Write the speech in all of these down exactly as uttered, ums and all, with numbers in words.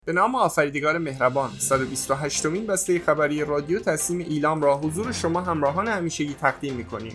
به نام آفریدگار مهربان، صد و بیست و هشتمین بسته خبری رادیو تصمیم ایلام را حضور شما همراهان همیشگی تقدیم می‌کنیم.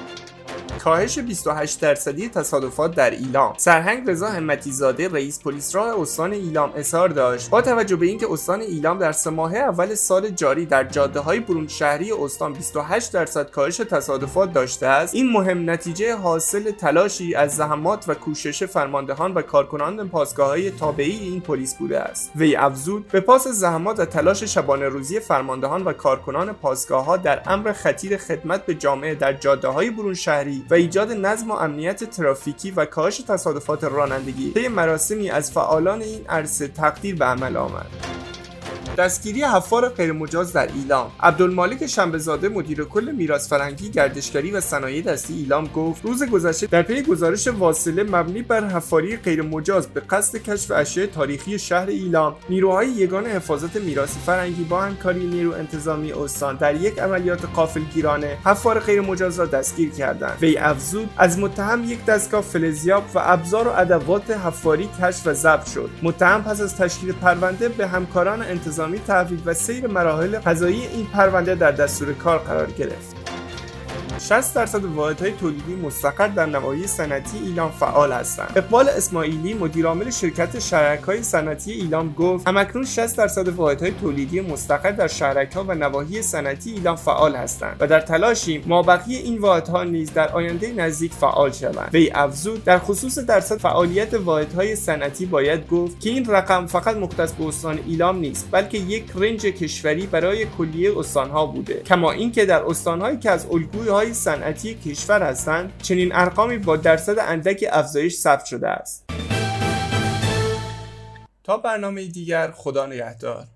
کاهش بیست و هشت درصدی تصادفات در ایلام. سرهنگ رضا همتی زاده رئیس پلیس راه استان ایلام اظهار داشت با توجه به اینکه استان ایلام در سه ماهه اول سال جاری در جاده‌های برون شهری استان بیست و هشت درصد کاهش تصادفات داشته است، این مهم نتیجه حاصل تلاشی از زحمات و کوشش فرماندهان و کارکنان پاسگاه‌های تابعی این پلیس بوده است. وی افزود به پاس زحمات و تلاش شبانه روزی فرماندهان و کارکنان پاسگاه‌ها در امر خطیر خدمت به جامعه در جاده‌های برون شهری و ایجاد نظم و امنیت ترافیکی و کاهش تصادفات رانندگی طی مراسمی از فعالان این عرصه تقدیر به عمل آمد. دستگیری حفار غیرمجاز در ایلام. عبدالمالک شنبه‌زاده مدیر کل میراث فرهنگی، گردشگری و صنایع دستی ایلام گفت روز گذشته در پی گزارش واصله مبنی بر حفاری غیرمجاز به قصد کشف اشیاء تاریخی شهر ایلام، نیروهای یگان حفاظت میراث فرهنگی با همکاری نیرو انتظامی استان در یک عملیات غافلگیرانه حفار غیرمجاز را دستگیر کردند. وی افزود از متهم یک دستگاه فلزیاب و ابزار و ادوات حفاری کشف و ضبط شد. متهم پس از تشکیل پرونده به همکاران انتظامی تحویل و سیر مراحل قضایی این پرونده در دستور کار قرار گرفت. شصت درصد واحدهای تولیدی مستقر در نواحی صنعتی ایلام فعال هستند. اقبال اسماعیلی مدیرعامل شرکت شهرک‌های صنعتی ایلام گفت همکنون شصت درصد واحدهای تولیدی مستقر در شهرک‌ها و نواحی صنعتی ایلام فعال هستند و در تلاشیم مابقی این واحدها نیز در آینده نزدیک فعال شوند. وی افزود در خصوص درصد فعالیت واحدهای صنعتی باید گفت که این رقم فقط مختص به استان ایلام نیست، بلکه یک رنج کشوری برای کلیه استان‌ها بوده. کما اینکه در استان‌هایی که از الگوهای صنعتی کشور هستند چنین ارقامی با درصد اندکی افزایش ثبت شده است. تا برنامه دیگر، خدا نگهدار.